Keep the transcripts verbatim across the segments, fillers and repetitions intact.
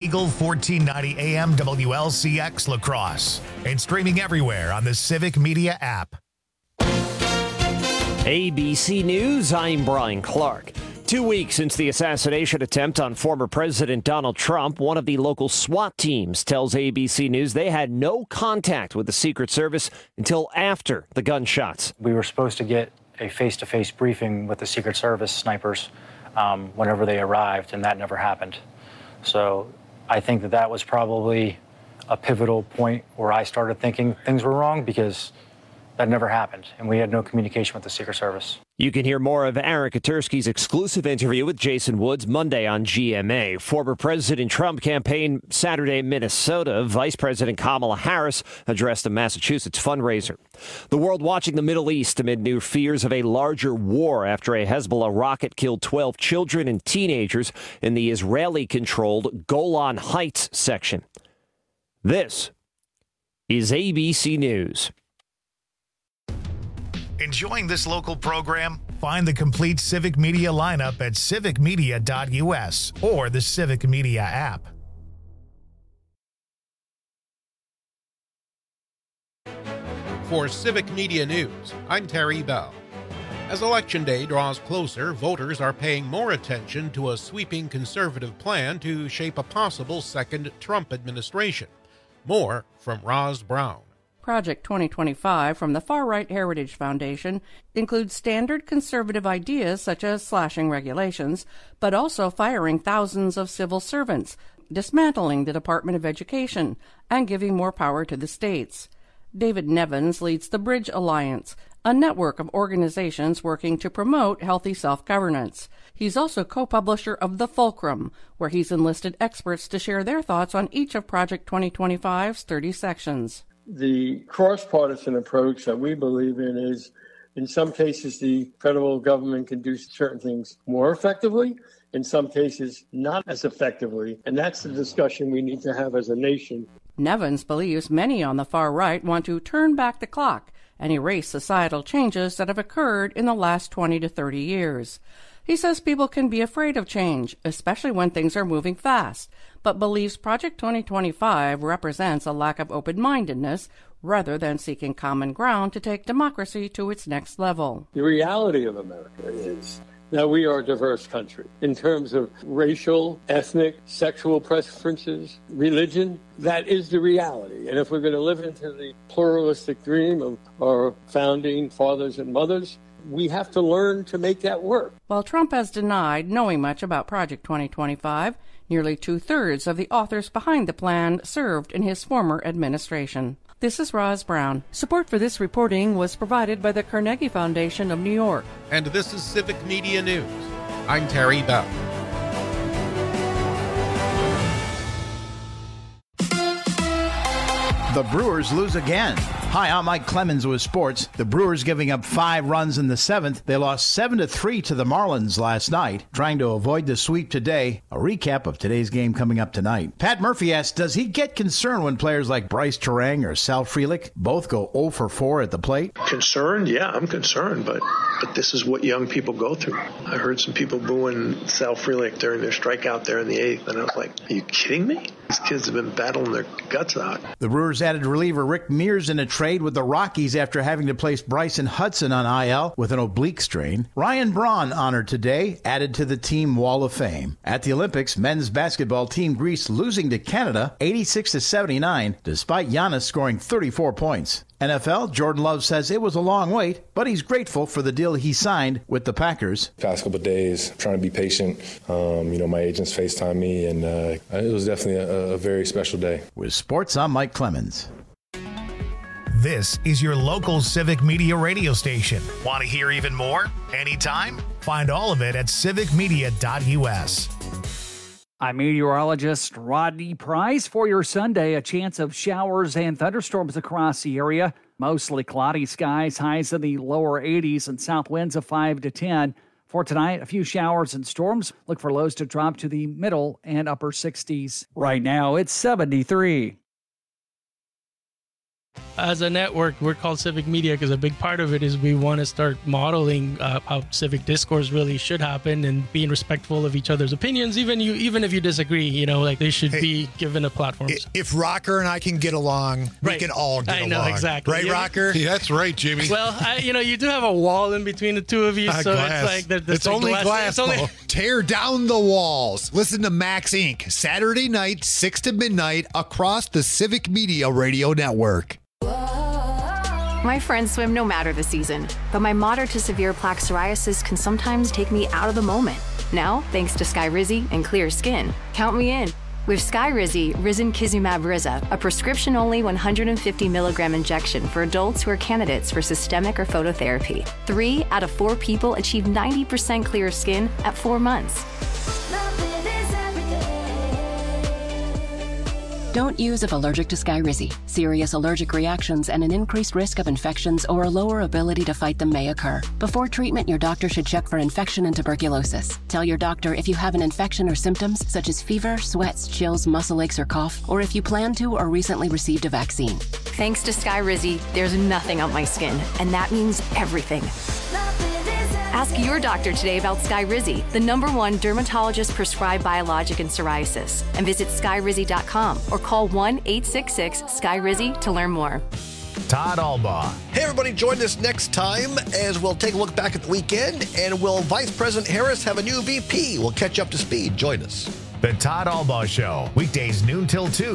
Eagle fourteen ninety A M W L C X La Crosse and streaming everywhere on the Civic Media app. A B C News, I'm Brian Clark. Two weeks since the assassination attempt on former President Donald Trump, one of the local SWAT teams tells A B C News they had no contact with the Secret Service until after the gunshots. We were supposed to get a face-to-face briefing with the Secret Service snipers um, whenever they arrived, and that never happened. So I think that that was probably a pivotal point where I started thinking things were wrong, because that never happened, and we had no communication with the Secret Service. You can hear more of Aaron Katersky's exclusive interview with Jason Woods Monday on G M A. Former President Trump campaigned Saturday in Minnesota. Vice President Kamala Harris addressed a Massachusetts fundraiser. The world watching the Middle East amid new fears of a larger war after a Hezbollah rocket killed twelve children and teenagers in the Israeli-controlled Golan Heights section. This is A B C News. Enjoying this local program? Find the complete Civic Media lineup at civic media dot u s or the Civic Media app. For Civic Media News, I'm Terry Bell. As Election Day draws closer, voters are paying more attention to a sweeping conservative plan to shape a possible second Trump administration. More from Roz Brown. Project twenty twenty-five from the Far-Right Heritage Foundation includes standard conservative ideas such as slashing regulations, but also firing thousands of civil servants, dismantling the Department of Education, and giving more power to the states. David Nevins leads the Bridge Alliance, a network of organizations working to promote healthy self-governance. He's also co-publisher of The Fulcrum, where he's enlisted experts to share their thoughts on each of Project twenty twenty-five's thirty sections. The cross-partisan approach that we believe in is, in some cases, the federal government can do certain things more effectively, in some cases, not as effectively. And that's the discussion we need to have as a nation. Nevins believes many on the far right want to turn back the clock and erase societal changes that have occurred in the last twenty to thirty years. He says people can be afraid of change, especially when things are moving fast, but believes Project twenty twenty-five represents a lack of open-mindedness rather than seeking common ground to take democracy to its next level. The reality of America is that we are a diverse country in terms of racial, ethnic, sexual preferences, religion. That is the reality. And if we're going to live into the pluralistic dream of our founding fathers and mothers, we have to learn to make that work. While Trump has denied knowing much about Project twenty twenty-five, nearly two-thirds of the authors behind the plan served in his former administration. This is Roz Brown. Support for this reporting was provided by the Carnegie Foundation of New York. And this is Civic Media News. I'm Terry Bell. The Brewers lose again. Hi, I'm Mike Clemens with sports. The Brewers giving up five runs in the seventh. They lost seven to three to the Marlins last night, trying to avoid the sweep today. A recap of today's game coming up tonight. Pat Murphy asks, does he get concerned when players like Bryce Terang or Sal Frelick both go oh for four at the plate? Concerned? Yeah, I'm concerned, but but this is what young people go through. I heard some people booing Sal Frelick during their strikeout there in the eighth, and I was like, are you kidding me? These kids have been battling their guts out. The Brewers added reliever Rick Mears in a trade with the Rockies after having to place Bryson Hudson on I L with an oblique strain. Ryan Braun honored today, added to the Team Wall of Fame. At the Olympics, men's basketball Team Greece losing to Canada eighty-six to seventy-nine, despite Giannis scoring thirty-four points. N F L, Jordan Love says it was a long wait, but he's grateful for the deal he signed with the Packers. Past couple of days, trying to be patient. Um, you know, my agents FaceTime me, and uh, it was definitely a, a very special day. With sports, I'm Mike Clemens. This is your local Civic Media radio station. Want to hear even more? Anytime? Find all of it at civic media dot u s. I'm meteorologist Rodney Price. For your Sunday, a chance of showers and thunderstorms across the area. Mostly cloudy skies, highs in the lower eighties and south winds of five to ten. For tonight, a few showers and storms. Look for lows to drop to the middle and upper sixties. Right now, it's seventy-three. as a network, we're called Civic Media because a big part of it is we want to start modeling uh, how civic discourse really should happen and being respectful of each other's opinions. Even you, even if you disagree, you know, like they should hey, be given a platform. If Rocker and I can get along, right. we can all get I along. I know, exactly. Right, yeah. Rocker? Yeah, that's right, Jimmy. Well, I, you know, you do have a wall in between the two of you, uh, so glass. it's like there, there's it's only glass. glass it's only... Tear down the walls. Listen to Max Incorporated. Saturday night, six to midnight, across the Civic Media Radio Network. My friends swim no matter the season, but my moderate to severe plaque psoriasis can sometimes take me out of the moment. Now, thanks to Skyrizi and clear skin, count me in. With Skyrizi, Risankizumab Riza, a prescription-only one hundred fifty milligram injection for adults who are candidates for systemic or phototherapy. Three out of four people achieve ninety percent clear skin at four months. Don't use if allergic to Skyrizi. Serious allergic reactions and an increased risk of infections or a lower ability to fight them may occur. Before treatment, your doctor should check for infection and tuberculosis. Tell your doctor if you have an infection or symptoms such as fever, sweats, chills, muscle aches, or cough, or if you plan to or recently received a vaccine. Thanks to Skyrizi, there's nothing on my skin, and that means everything. Ask your doctor today about Skyrizi, the number one dermatologist-prescribed biologic in psoriasis, and visit skyrizi dot com or call one eight six six Skyrizi to learn more. Todd Albaugh. Hey, everybody, join us next time as we'll take a look back at the weekend, and will Vice President Harris have a new V P? We'll catch up to speed. Join us. The Todd Albaugh Show, weekdays noon till two.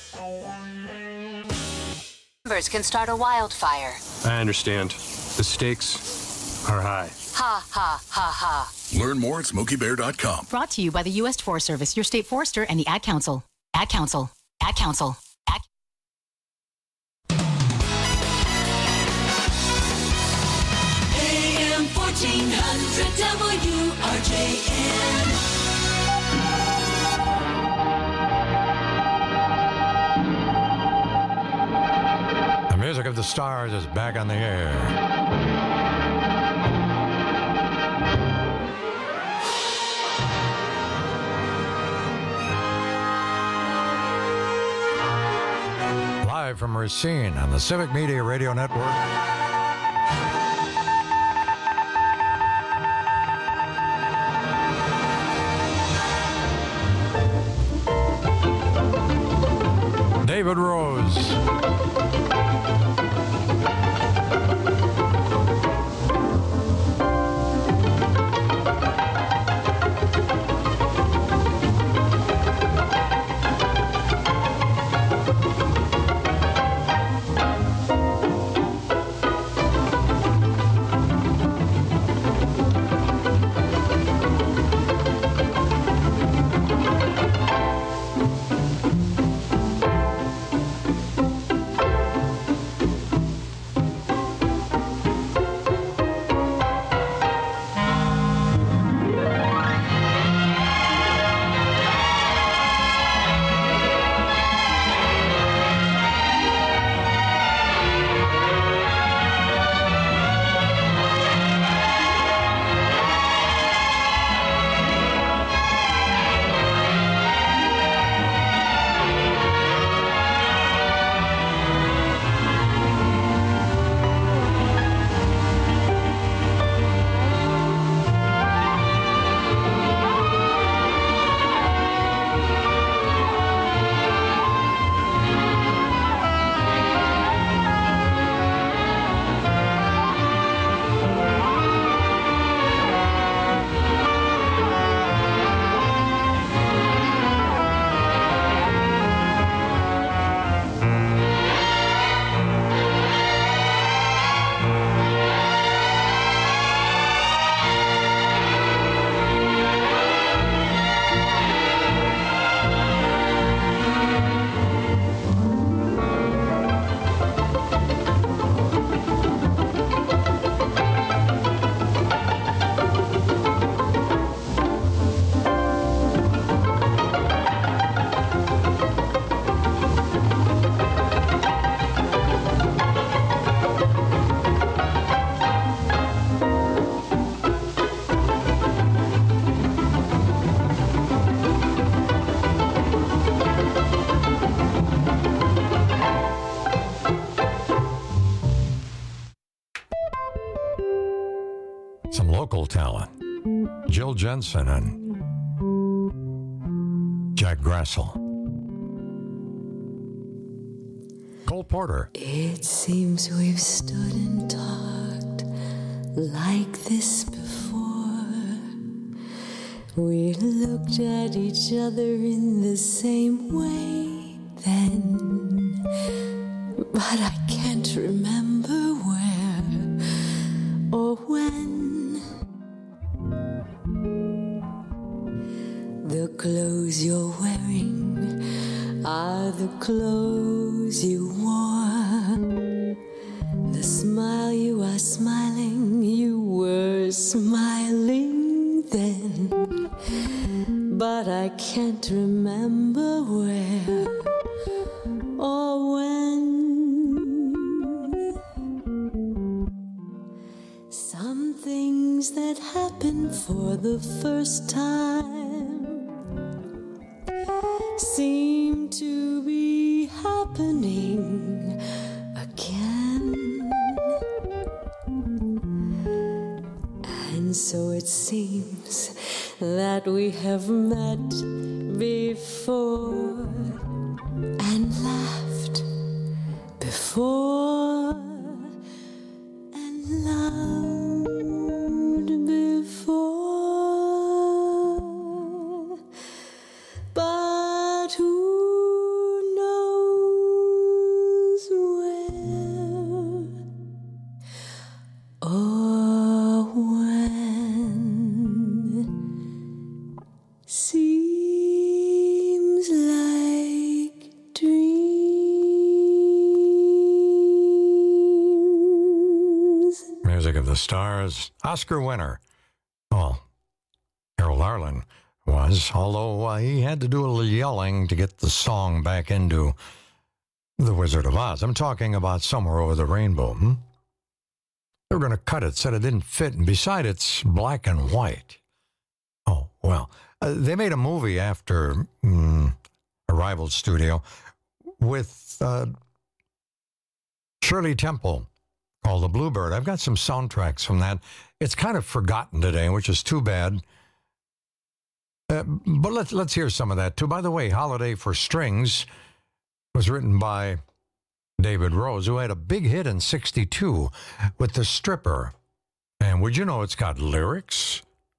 Members can start a wildfire. I understand. The stakes are high. Ha, ha, ha, ha. Learn more at smokey bear dot com. Brought to you by the U S Forest Service, your state forester, and the Ad Council. Ad Council. Ad Council. Ad A M fourteen hundred W R J N. The music of the stars is back on the air. Live from Racine on the Civic Media Radio Network. David Rose. local talent. Jill Jensen and Jack Grassel. Cole Porter. It seems we've stood and talked like this before. We looked at each other in the same way then, but I can't remember where or when. The clothes you're wearing are the clothes you wore. The smile you are smiling, you were smiling then. But I can't remember where or when. Some things that happen for the first time seem to be happening again. And so it seems that we have met before and laughed before and loved before. But who knows where or when? Seems like dreams. Music of the Stars. Oscar winner. Oh, Harold Arlen was, although uh, he had to do a little yelling to get the song back into The Wizard of Oz. I'm talking about Somewhere Over the Rainbow. Hmm? They were going to cut it, said it didn't fit, and besides, it's black and white. Oh, well. Uh, they made a movie after mm, Arrival Studio with uh, Shirley Temple called The Bluebird. I've got some soundtracks from that. It's kind of forgotten today, which is too bad. Uh, but let's let's hear some of that, too. By the way, Holiday for Strings was written by David Rose, who had a big hit in sixty-two with The Stripper. And would you know it's got lyrics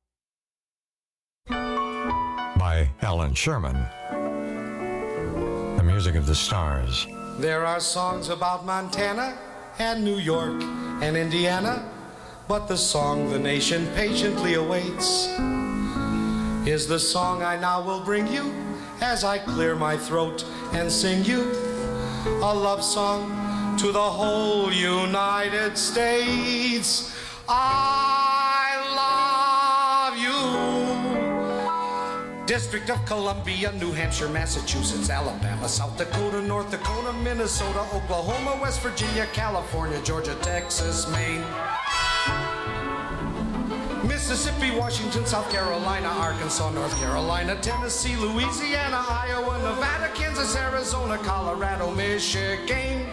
by Alan Sherman. The Music of the Stars. There are songs about Montana and New York and Indiana, but the song the nation patiently awaits is the song I now will bring you as I clear my throat and sing you a love song to the whole United States. I love you. District of Columbia, New Hampshire, Massachusetts, Alabama, South Dakota, North Dakota, Minnesota, Oklahoma, West Virginia, California, Georgia, Texas, Maine, Mississippi, Washington, South Carolina, Arkansas, North Carolina, Tennessee, Louisiana, Iowa, Nevada, Kansas, Arizona, Colorado, Michigan,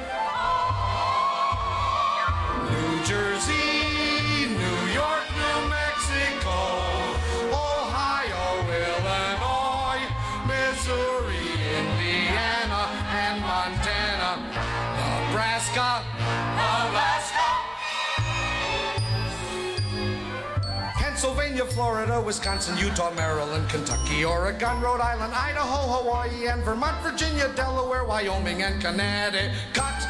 New Jersey, New York, New Mexico, Ohio, Illinois, Missouri, Indiana, and Montana, Nebraska, Alaska, Pennsylvania, Florida, Wisconsin, Utah, Maryland, Kentucky, Oregon, Rhode Island, Idaho, Hawaii, and Vermont, Virginia, Delaware, Wyoming, and Connecticut.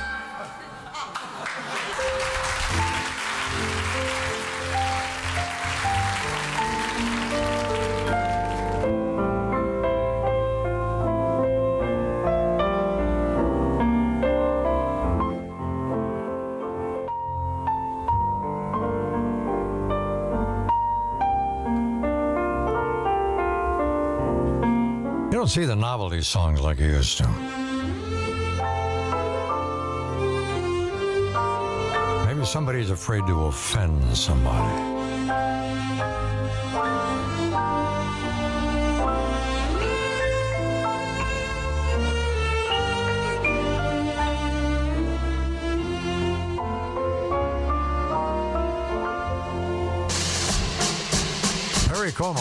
You don't see the novelty songs like you used to. Maybe somebody's afraid to offend somebody. Como.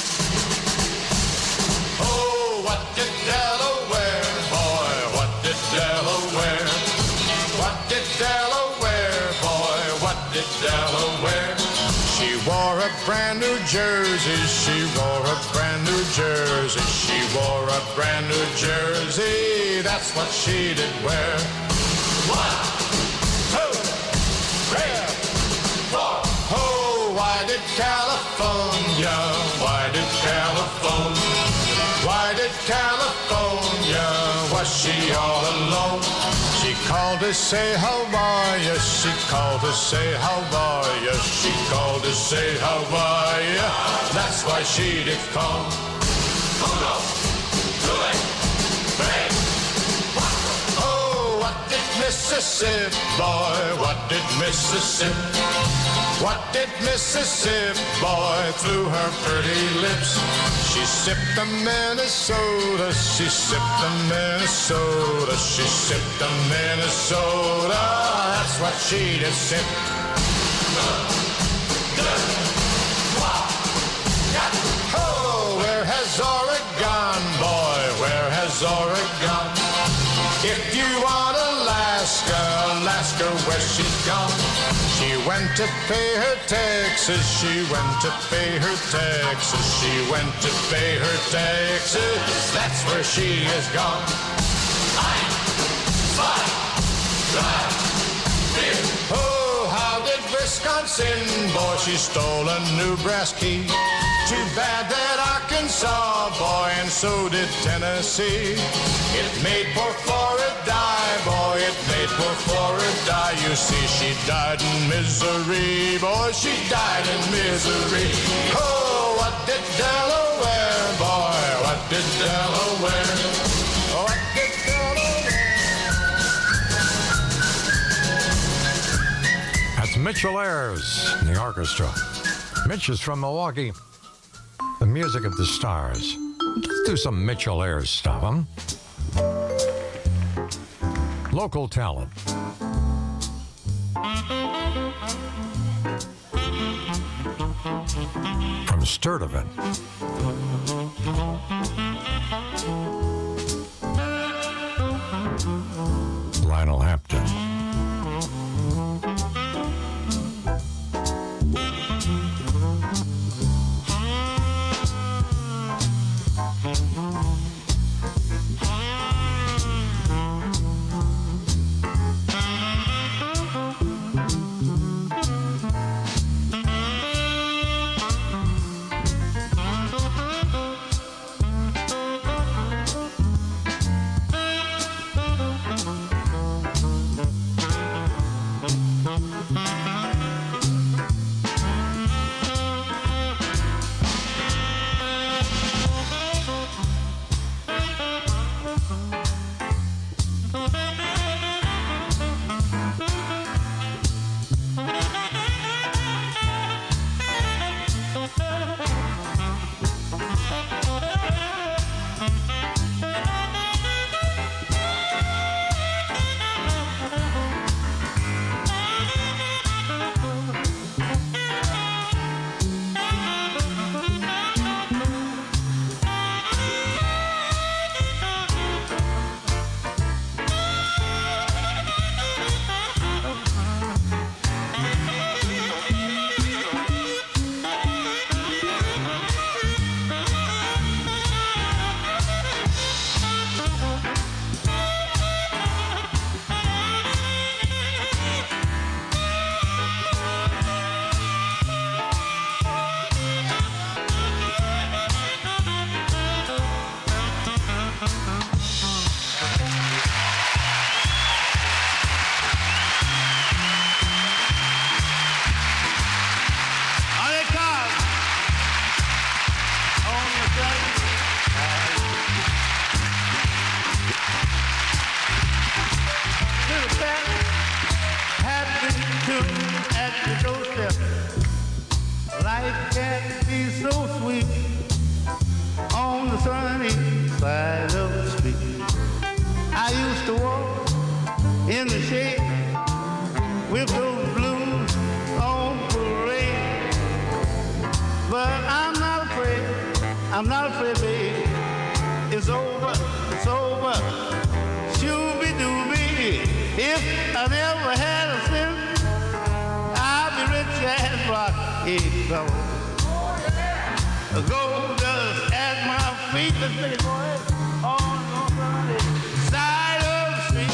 Oh, what did Delaware, boy, what did Delaware? What did Delaware, boy, what did Delaware? She wore a brand new jersey, she wore a brand new jersey, she wore a brand new jersey, that's what she did wear. One, two, three, four. Oh, why did California, why did California, why did California, was she all alone? She called to say how are you, she called to say how are you, she called to say how are you, that's why she did come. Uno, two, three, oh, what did Mississippi, boy, what did Mississippi, what did Mississippi, boy, through her pretty lips? She sipped the Minnesota, she sipped the Minnesota, she sipped the Minnesota, that's what she did sip. Oh, where has Oregon, boy, where has Oregon? If you want Alaska, Alaska, where she's gone. She went to pay her taxes, she went to pay her taxes, she went to pay her taxes, that's where she is gone. Nine, five, five, four. Oh, how did Wisconsin, boy, she stole a new brass key. Too bad that Arkansas, boy, and so did Tennessee. It made poor Florida die, boy, it made poor Florida die. You see, she died in misery, boy, she died in misery. Oh, what did Delaware, boy, what did Delaware, what did Delaware? That's Mitchell Ayers, the orchestra. Mitch is from Milwaukee. The music of the stars. Let's do some Mitchell Ayers stuff, huh? Local talent. From Sturtevant. Lionel Hampton. But I'm not afraid. I'm not afraid, baby. It's over, it's over. Shooby-dooby. If I never had a cent, I'd be rich as rocky gold. Gold dust at my feet. Let's take it, boy. On the side of the street.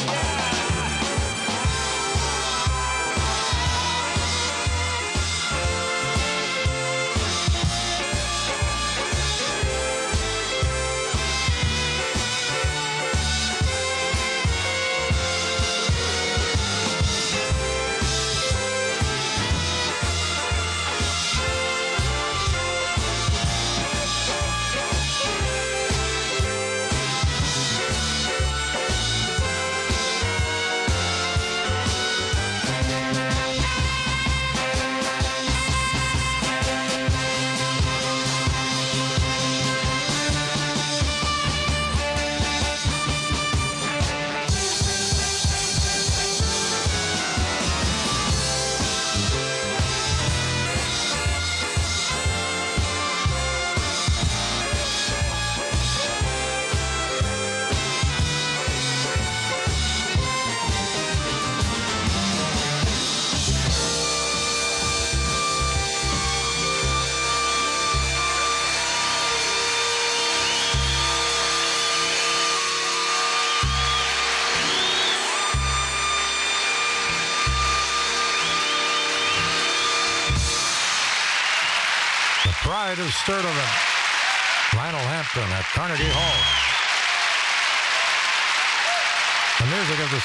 Pride of Sturtevant, Lionel Hampton at Carnegie Hall. The music of the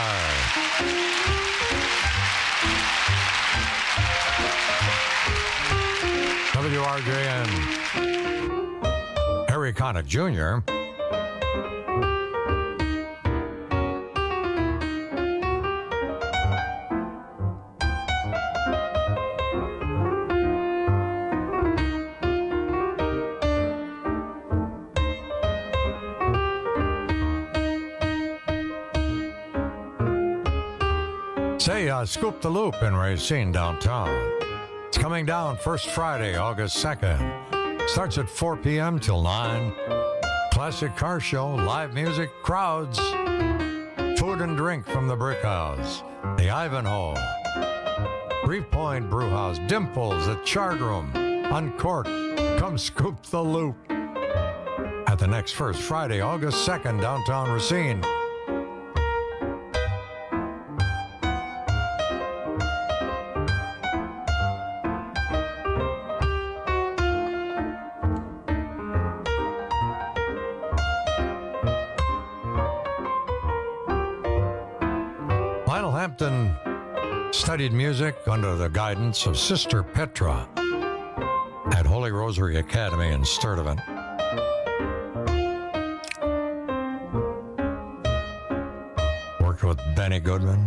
star. W R J N. Harry Connick Junior Say, uh, Scoop the Loop in Racine downtown. It's coming down first Friday, August second. Starts at four p.m. till nine. Classic car show, live music, crowds, food and drink from the Brick House, the Ivanhoe, Reef Point Brew House, Dimples, the Chart Room, Uncorked. Come scoop the loop at the next first Friday, August second, downtown Racine. Lionel Hampton studied music under the guidance of Sister Petra at Holy Rosary Academy in Sturtevant. Worked with Benny Goodman.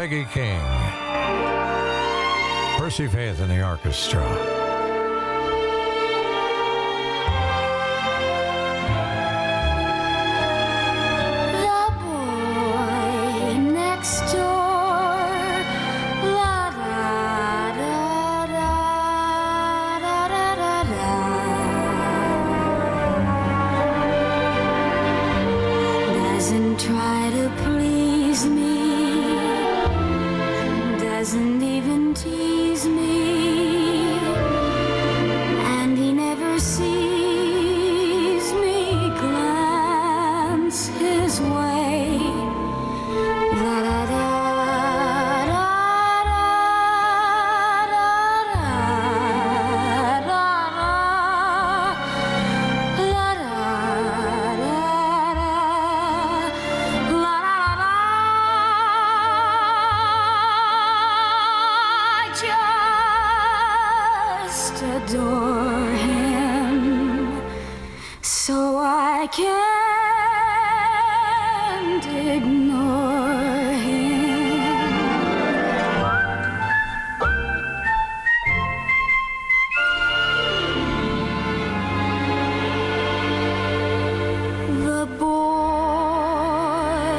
Peggy King. Percy Faith in the orchestra. Try to please me, doesn't even tease me, and he never sees me glance his way. La da da da da da da da la da da. Adore him, so I can't ignore him. The boy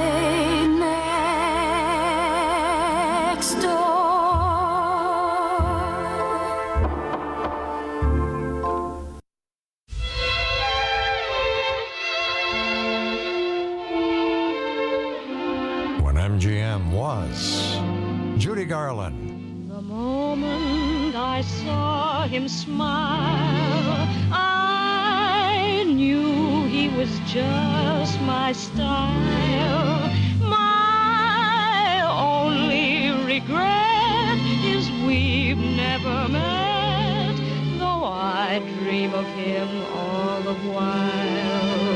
next door. M G M was Judy Garland. The moment I saw him smile, I knew he was just my style. My only regret is we've never met, though I dream of him all the while.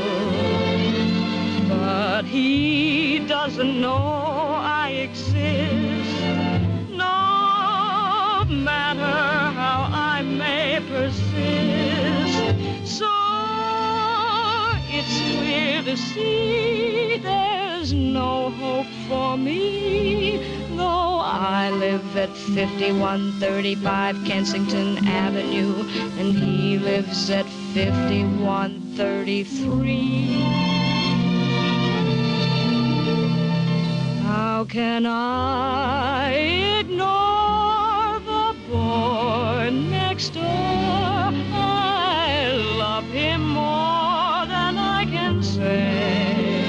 But he doesn't know I exist, no matter how I may persist. So it's clear to see there's no hope for me, though I live at fifty-one thirty-five Kensington Avenue, and he lives at fifty-one thirty-three. How can I ignore the boy next door? I love him more than I can say.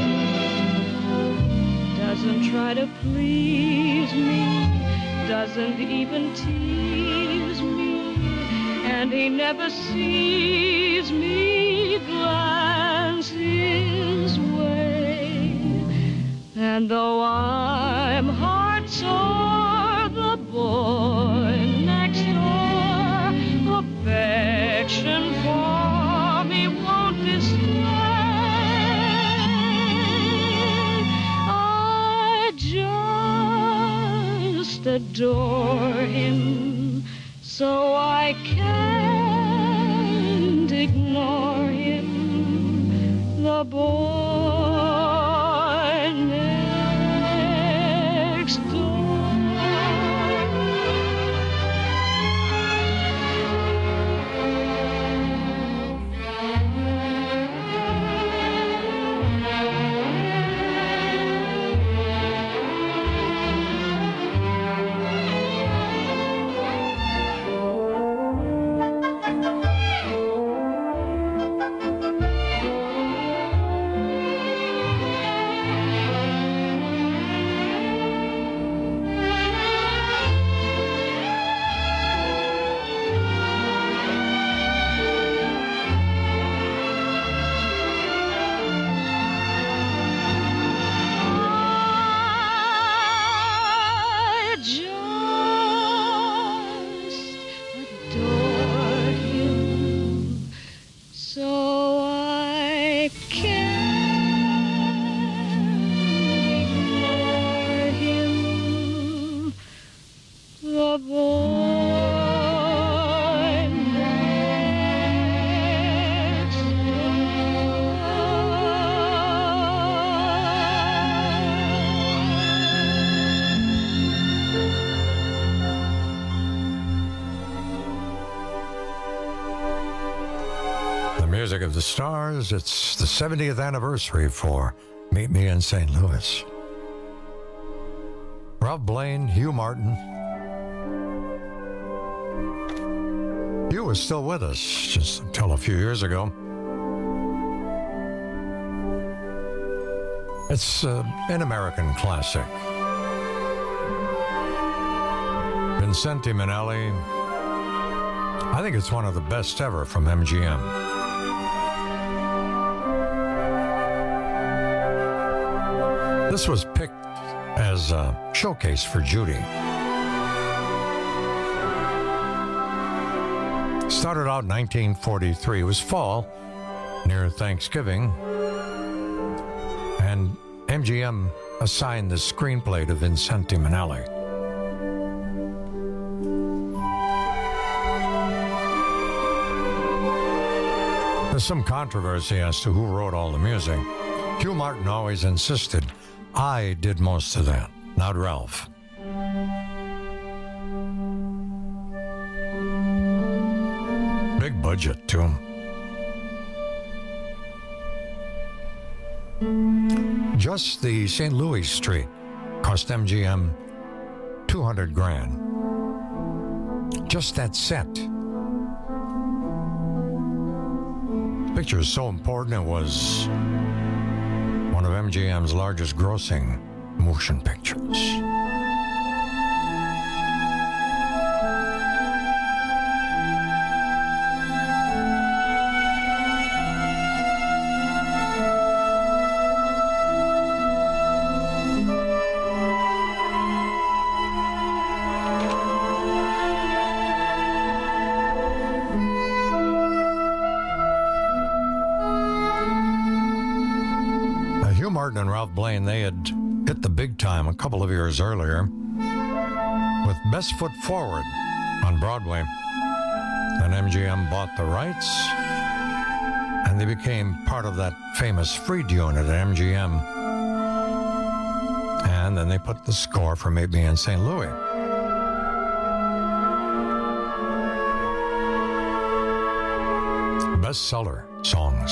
Doesn't try to please me, doesn't even tease me, and he never sees me glance his way. And though I'm heart sore, the boy next door, affection for me won't display. I just adore him, so I can't ignore him. The boy next door. music of the Stars. It's the seventieth anniversary for Meet Me in Saint Louis. Ralph Blaine, Hugh Martin. Hugh was still with us just until a few years ago. It's uh, an American classic. Vincente Minnelli. I think it's one of the best ever from M G M. This was picked as a showcase for Judy. Started out in nineteen forty-three. It was fall, near Thanksgiving, and M G M assigned the screenplay to Vincente Minnelli. There's some controversy as to who wrote all the music. Hugh Martin always insisted, I did most of that, not Ralph. Big budget, too. Just the Saint Louis Street cost M G M two hundred grand. Just that set. The picture is so important, it was one of M G M's largest grossing motion pictures. And Ralph Blaine, they had hit the big time a couple of years earlier with Best Foot Forward on Broadway. Then M G M bought the rights, and they became part of that famous Freed unit at M G M. And then they put the score for Meet Me in Saint Louis. Bestseller songs.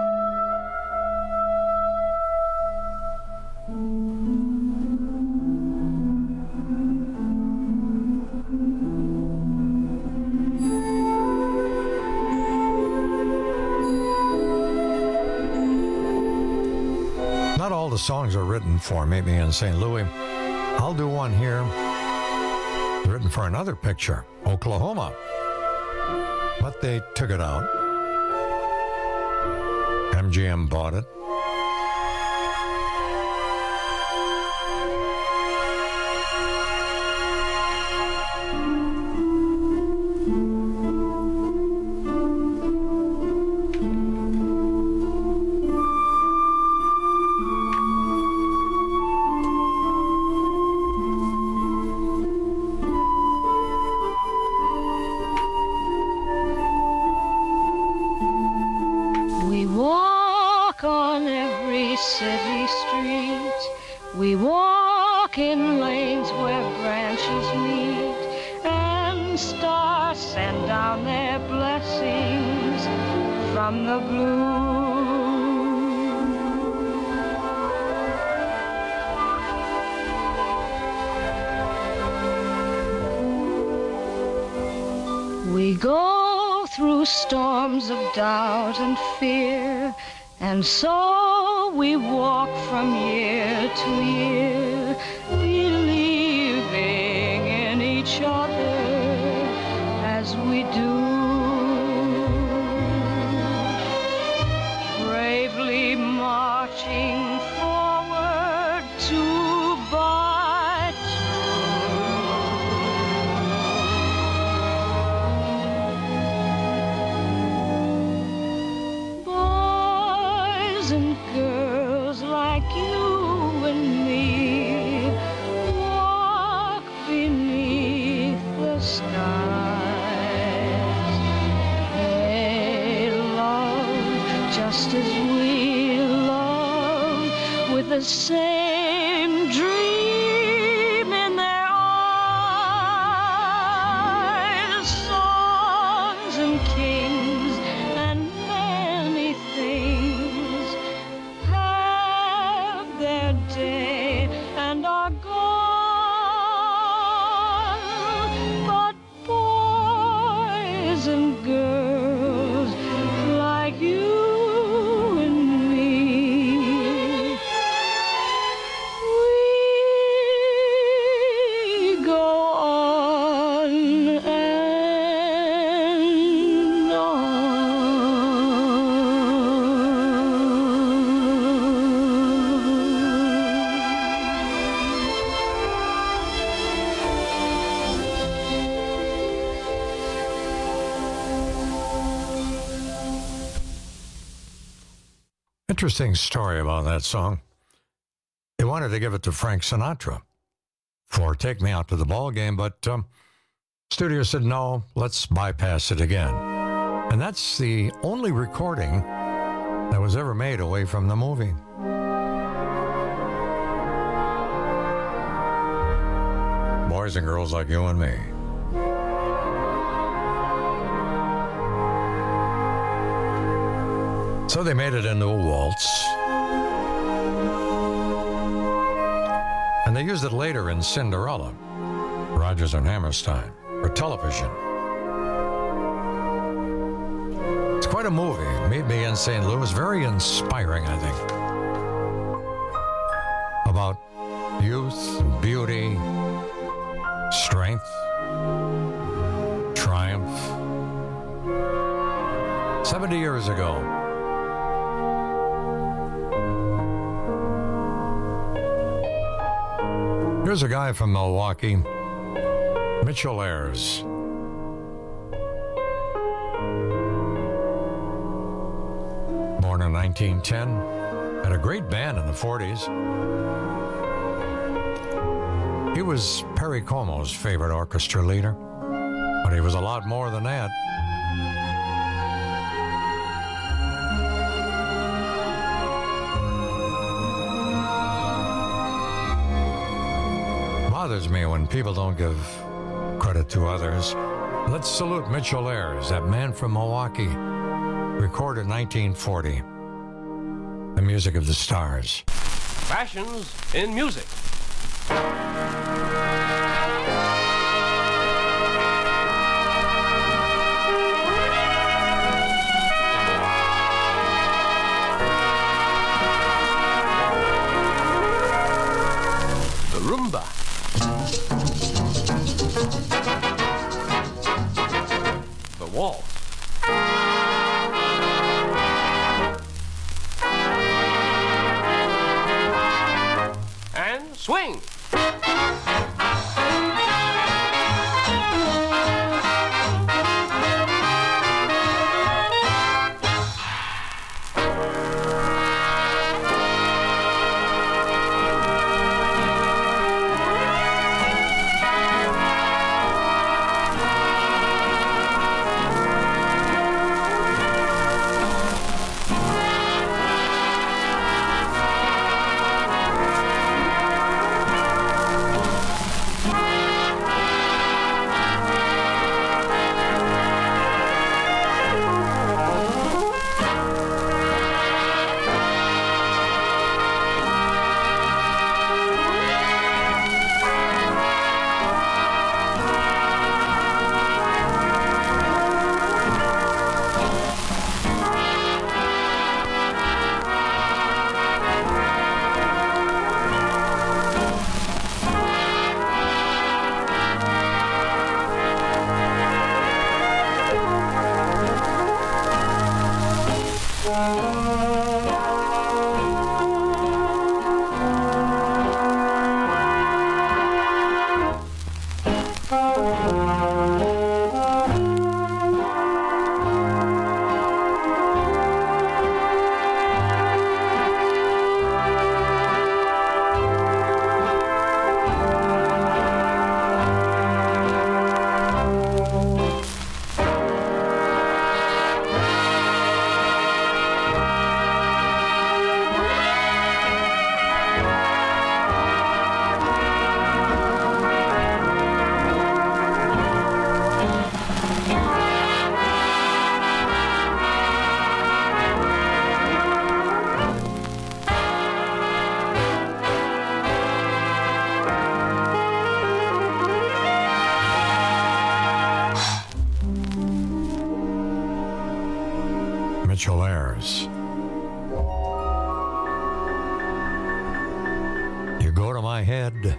Not all the songs are written for Meet Me in Saint Louis. I'll do one here, written for another picture, Oklahoma. But they took it out. M G M bought it. city streets. We walk in lanes where branches meet, and stars send down their blessings from the blue. We go through storms of doubt and fear, and so we walk from year to year, believing in each other as we do. Bravely marching forward two by two. Boys and girls like you and me walk beneath the skies. They love just as we love, with the same dream in their eyes. Songs and kings and men Interesting story about that song. They wanted to give it to Frank Sinatra for Take Me Out to the Ball Game, but um, studio said, no, let's bypass it again. And that's the only recording that was ever made away from the movie. Boys and girls like you and me. So they made it into a waltz. And they used it later in Cinderella, Rodgers and Hammerstein, for television. It's quite a movie. Meet Me in Saint Louis. Very inspiring, I think. About youth, beauty, strength, triumph. Seventy years ago. Here's a guy from Milwaukee, Mitchell Ayers. Born in nineteen ten, had a great band in the forties. He was Perry Como's favorite orchestra leader, but he was a lot more than that. Bothers me when people don't give credit to others. Let's salute Mitchell Ayers, that man from Milwaukee, recorded nineteen forty. The music of the stars. Fashions in music. The rumba. The waltz. And swing. Mitchell Ayers. You go to my head.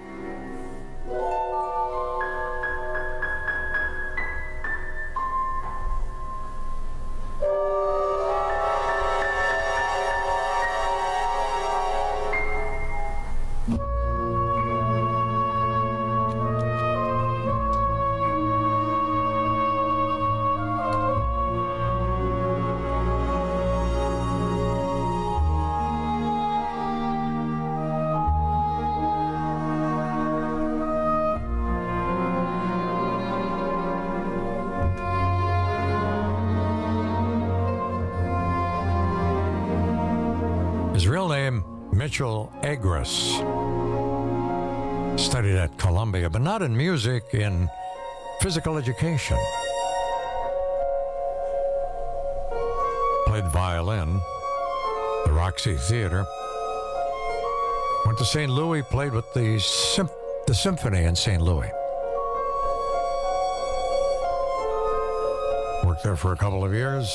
His real name, Mitchell Agras. Studied at Columbia, but not in music, in physical education. Played violin, the Roxy Theater. Went to Saint Louis, played with the, symp- the symphony in Saint Louis. Worked there for a couple of years.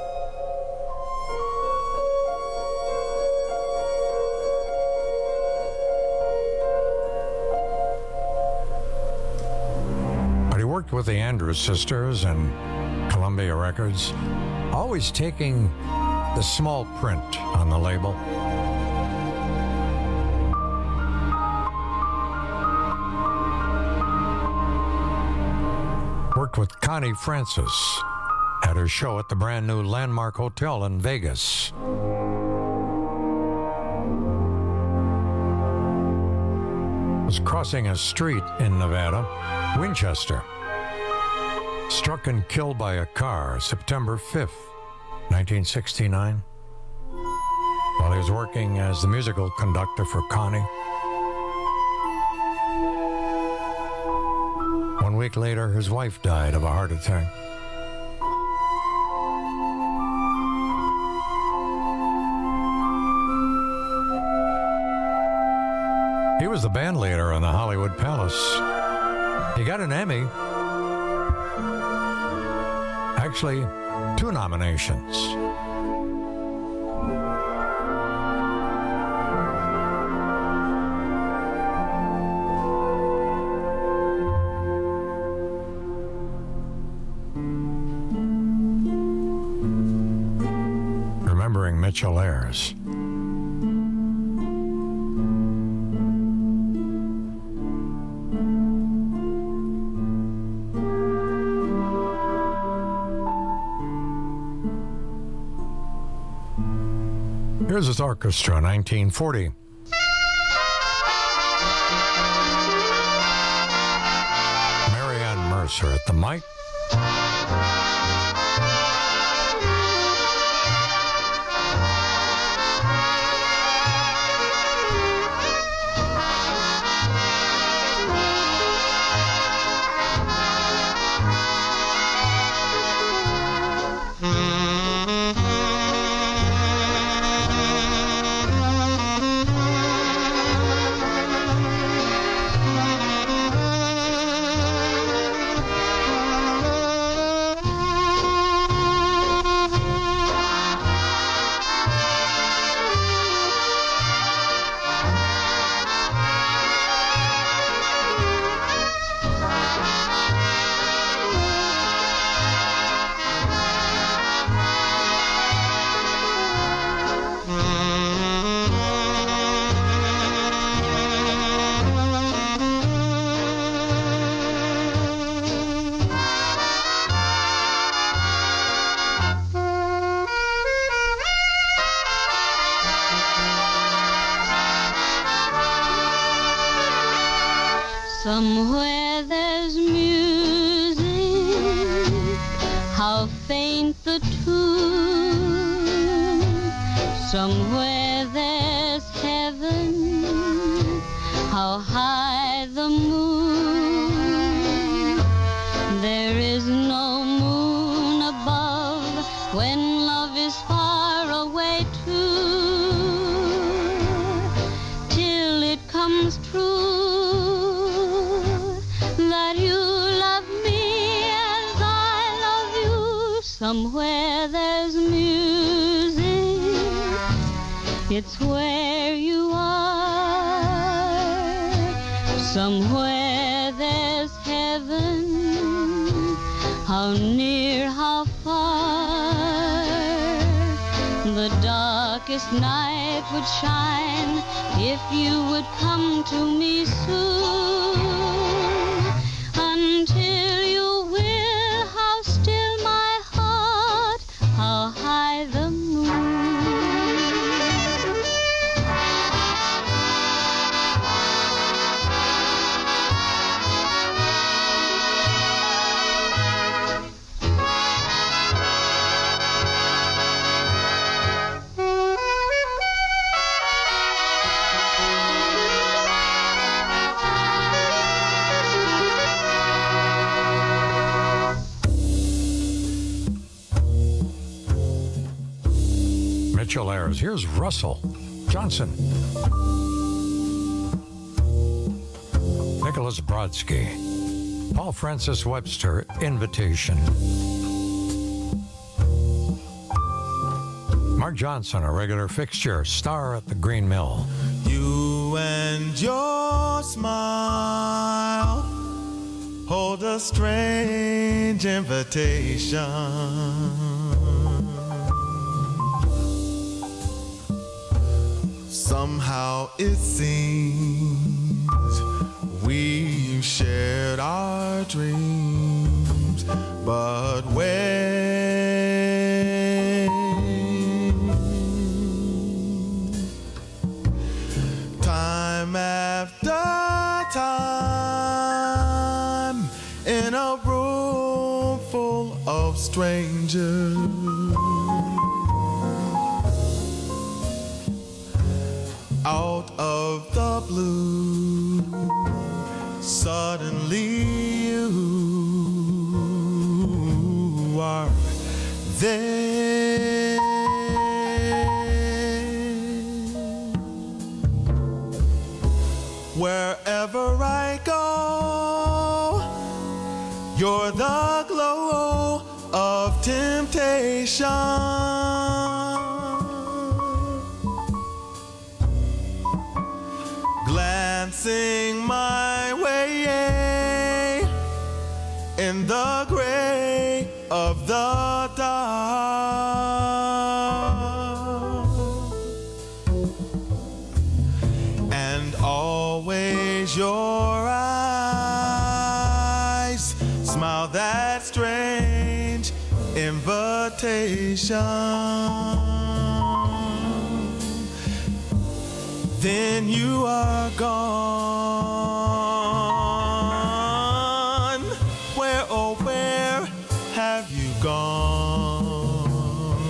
But he worked with the Andrews Sisters and Columbia Records, always taking the small print on the label. Worked with Connie Francis at her show at the brand new Landmark Hotel in Vegas. Was crossing a street in Nevada, Winchester. Struck and killed by a car September fifth, nineteen sixty-nine, while he was working as the musical conductor for Connie. One week later, his wife died of a heart attack. He was the band leader in the Hollywood Palace. He got an Emmy. Actually, two nominations. Remembering Mitchell Ayers. Here's his orchestra, nineteen forty. Marianne Mercer at the mic. Somewhere there's music, how faint the tune. Somewhere there's heaven, how high the moon. There is no moon above when love is far away too, till it comes true. Somewhere there's music, it's where you are. Somewhere there's heaven, how near, how far. The darkest night would shine if you would come to me soon. Until you will, how still my heart, how high the moon. Mitchell Ayers. Here's Russell Johnson. Nicholas Brodsky. Paul Francis Webster, Invitation. Mark Johnson, a regular fixture, star at the Green Mill. You and your smile hold a strange invitation. Somehow it seems we've shared our dreams, but when time after time in a room full of strangers, out of the blue, suddenly you are there. Wherever I go, you're the glow of temptation. Glancing my way in the gray of the dark, and always your eyes smile that strange invitation. Then you are gone. Where, oh, where have you gone?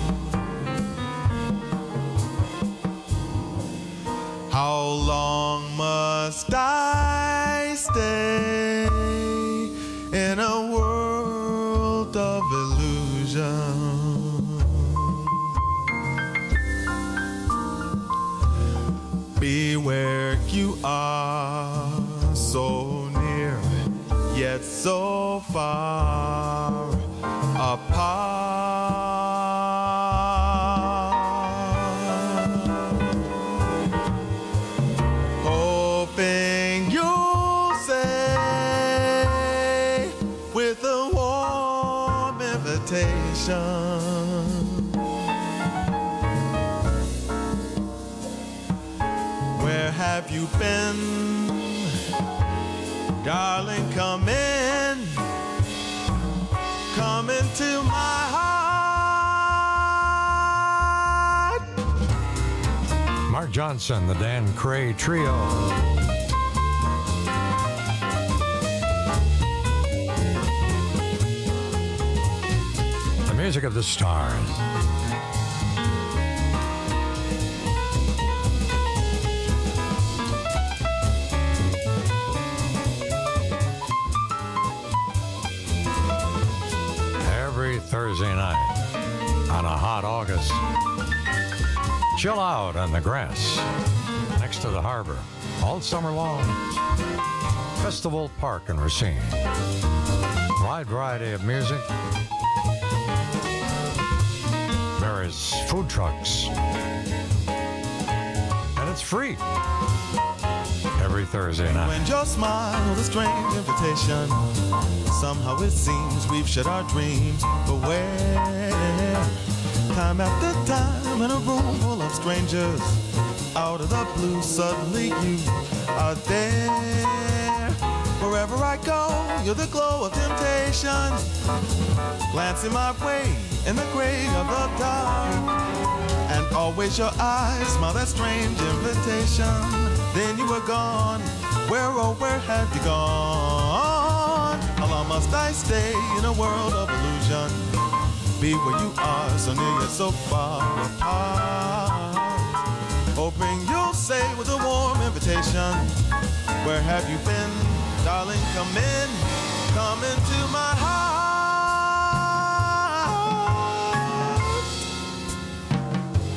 How long must I stay in a world of illusion? Be where you are, so near, yet so far apart. Hoping you'll say with a warm invitation, have you been? Darling, come in. Come into my heart. Mark Johnson, the Dan Cray Trio. The music of the stars. Thursday night on a hot August. Chill out on the grass next to the harbor all summer long. Festival Park in Racine. Wide variety of music. Various food trucks. And it's free every Thursday night. When your smile is a strange invitation, somehow it seems we've shared our dreams. But where, time after time in a room full of strangers, out of the blue suddenly you are there. Wherever I go, you're the glow of temptation, glancing my way in the gray of the dark, and always your eyes smile that strange invitation. Then you were gone. Where, oh, where have you gone? How long must I stay in a world of illusion? Be where you are, so near yet so far apart. Hoping you'll say with a warm invitation, where have you been? Darling, come in, come into my heart.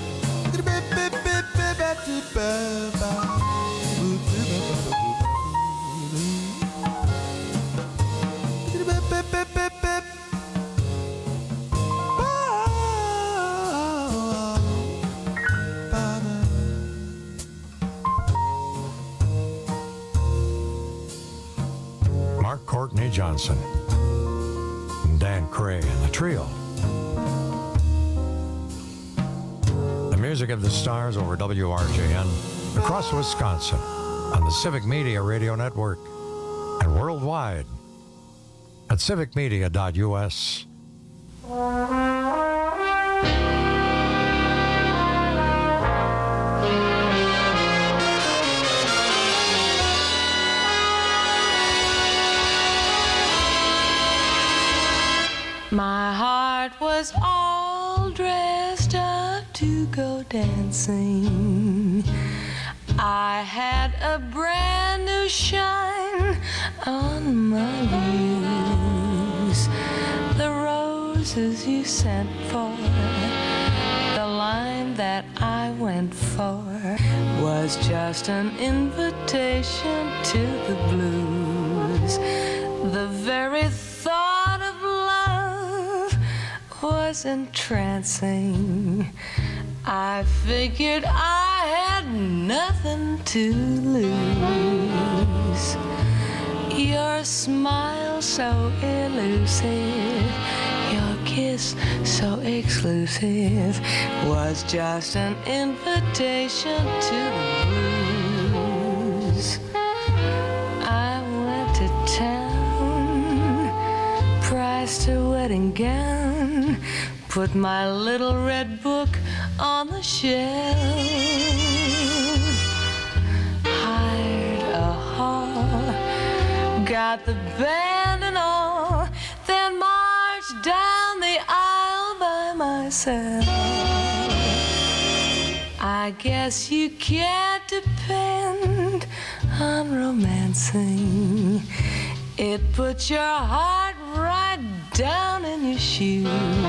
Johnson, and Dan Cray and the trio. The music of the stars over W R J N across Wisconsin on the Civic Media Radio Network and worldwide at civic media dot U S. My heart was all dressed up to go dancing. I had a brand new shine on my knees. The roses you sent for, the line that I went for, was just an invitation to the blues. The very thought of love was entrancing. I figured I had nothing to lose. Your smile so elusive, your kiss so exclusive, was just an invitation to the blues. I went to town, priced a wedding gown, put my little red book on the shelf, hired a hall, got the band and all, then marched down the aisle by myself. I guess you can't depend on romancing. It puts your heart right down in your shoes.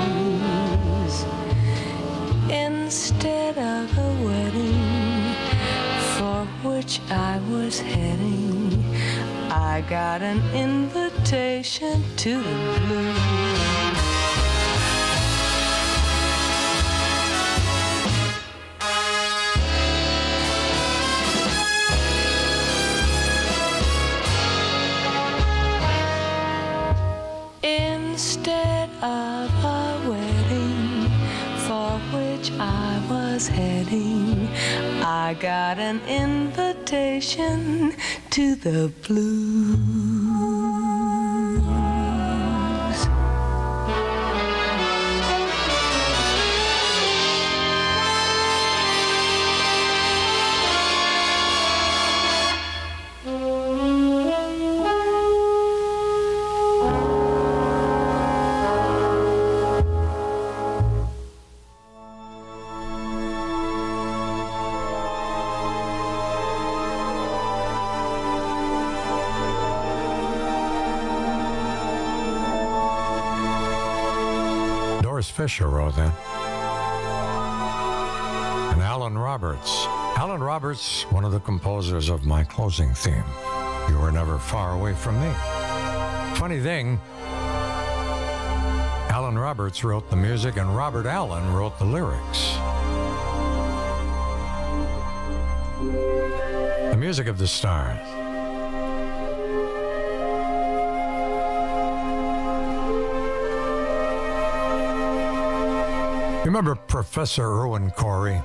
Instead of a wedding for which I was heading, I got an invitation to the blues. Instead of a wedding for which I was heading, I got an invitation to the blues. Fisher wrote that. And Alan Roberts. Alan Roberts, one of the composers of my closing theme, You Were Never Far Away From Me. Funny thing, Alan Roberts wrote the music and Robert Allen wrote the lyrics. The music of the stars. Remember Professor Irwin Corey?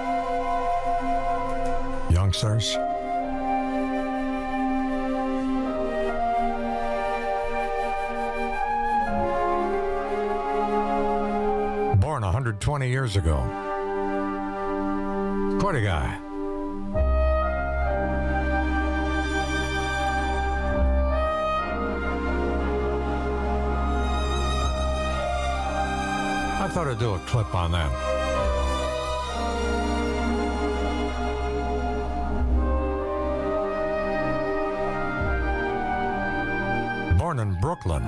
Youngsters? Born one hundred twenty years ago. Quite a guy. I thought I'd do a clip on that. Born in Brooklyn.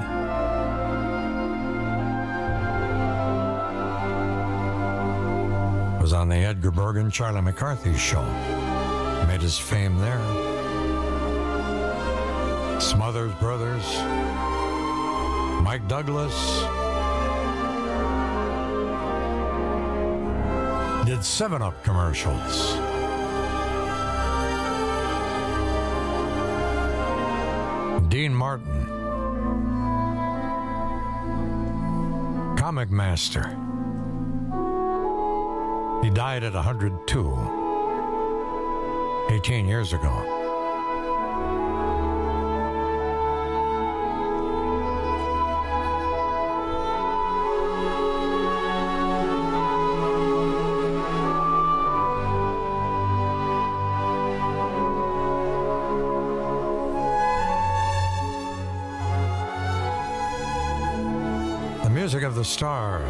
Was on the Edgar Bergen, Charlie McCarthy show. Made his fame there. Smothers Brothers. Mike Douglas. Did seven up commercials. Dean Martin. comic master. He died at one hundred two, eighteen years ago. The music of the stars.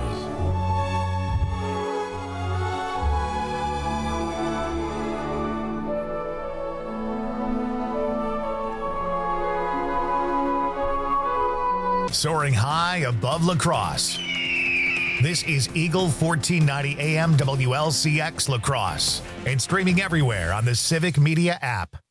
Soaring high above La Crosse. This is Eagle fourteen ninety A M W L C X La Crosse and streaming everywhere on the Civic Media app.